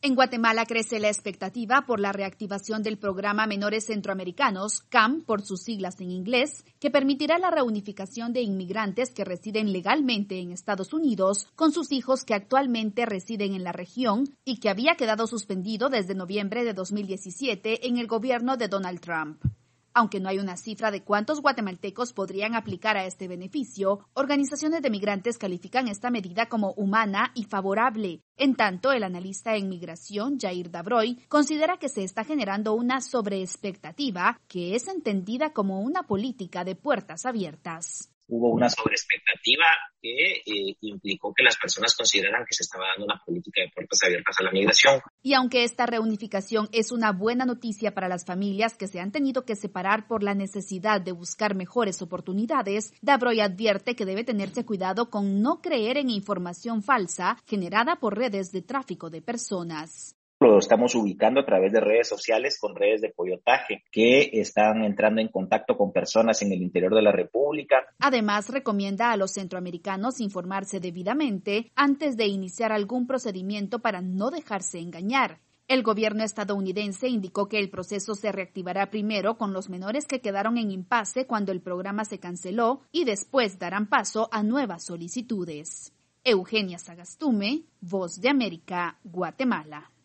En Guatemala crece la expectativa por la reactivación del programa Menores Centroamericanos, CAM por sus siglas en inglés, que permitirá la reunificación de inmigrantes que residen legalmente en Estados Unidos con sus hijos que actualmente residen en la región y que había quedado suspendido desde noviembre de 2017 en el gobierno de Donald Trump. Aunque no hay una cifra de cuántos guatemaltecos podrían aplicar a este beneficio, organizaciones de migrantes califican esta medida como humana y favorable. En tanto, el analista en migración, Jair Dabroy, considera que se está generando una sobreexpectativa que es entendida como una política de puertas abiertas. Hubo una sobreexpectativa que implicó que las personas consideraran que se estaba dando una política de puertas abiertas a la migración. Y aunque esta reunificación es una buena noticia para las familias que se han tenido que separar por la necesidad de buscar mejores oportunidades, Dabroy advierte que debe tenerse cuidado con no creer en información falsa generada por redes de tráfico de personas. Lo estamos ubicando a través de redes sociales con redes de coyotaje que están entrando en contacto con personas en el interior de la República. Además, recomienda a los centroamericanos informarse debidamente antes de iniciar algún procedimiento para no dejarse engañar. El gobierno estadounidense indicó que el proceso se reactivará primero con los menores que quedaron en impasse cuando el programa se canceló y después darán paso a nuevas solicitudes. Eugenia Sagastume, Voz de América, Guatemala.